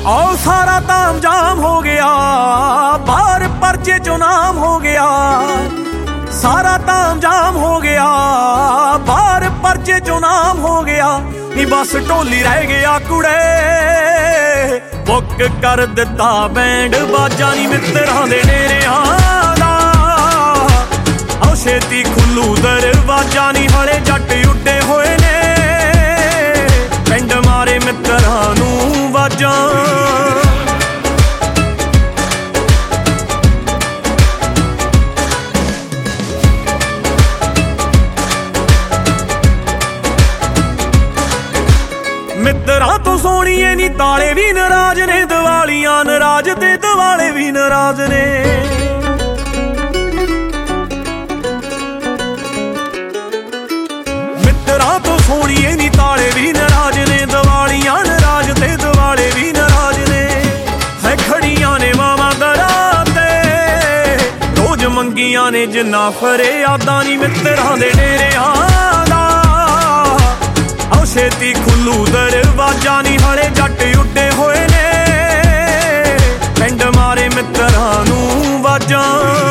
आओ सारा ताम जाम हो गया, बाहर पर्चे चो नाम हो गया। सारा ताम जाम हो गया, बाहर पर्चे चो नाम हो गया। नी बस ढोली रह गया कुड़े, बुक कर दिता बैंड बाजा नी मित्तरां दे डेरियां दा। आओ छेती खुल्लू दरवाजा नी हले जट उड्डे होए ने, पिंड मारे मित्तरां नूं वाजां। मित्तरां तो सोहणीए नी ताले भी नाराज ने, दिवालियां नाराज ते दिवाले भी नाराज ने। मित्तरां तो सोहणीए नी ताले भी नाराज ने, दिवालियां नाराज ते दिवाले भी नाराज ने। है खड़ियां ने मावां दरां ते, रोज मंगियां ने जिन्ना फरियादां नी मित्तरां दे डेरियां दा। आओ छेती खुल्लू दरवाजा नी हले जट उड्डे होए ने, पिंड मारे मित्तरां नूं वाजां।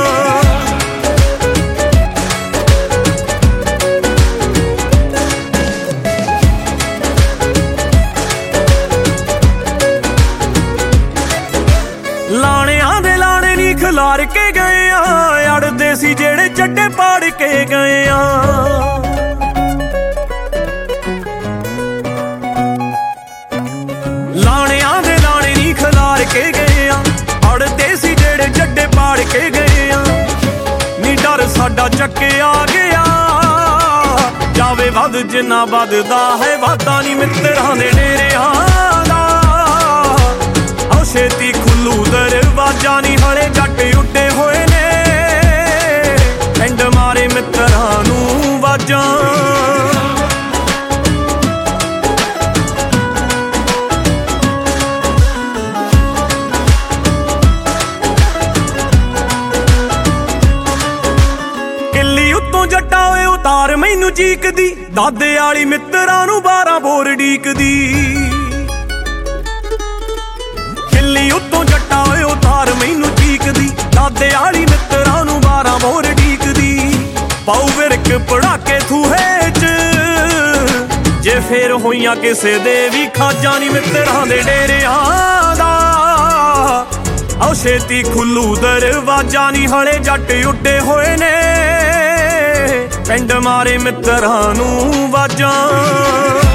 लाणियां दे लाणे नी खिलार के गए आ, अड़दे सी जेड़े चड्डे पाड़ के गए आ। लाणियां दे लाणे नी खिलार के गए आ, अड़दे सी जेड़े चड्डे पाड़ के गए आ। नी डर साडा चक्किया गया, जावे वध जिन्ना वधदा है वादा नी मित्तरां दे डेरियां दा। आओ छेती खुल्लू दरवाजा नी हले जट उड्डे होए ने, पिंड मारे मित्तरां नूं वाजां। जट्टा होए उतार मैनू चीकदी, दादे आली मित्तरां नूं 12 बोर ढीकदी। खिल्ली उत्तों जट्टा होए उतार मैनू चीकदी, दादे आली मित्तरां नूं 12 बोर ढीकदी। पाऊ विरक पड़ाके थूहे च, जे फेर होइयां किसे दे भी खाजां नी मित्तरां दे डेरियां दा। आओ छेती खुल्लू दरवाजा नी हले जट उड्डे होए ने, पिंड मारे मित्तरां नूं वाजां।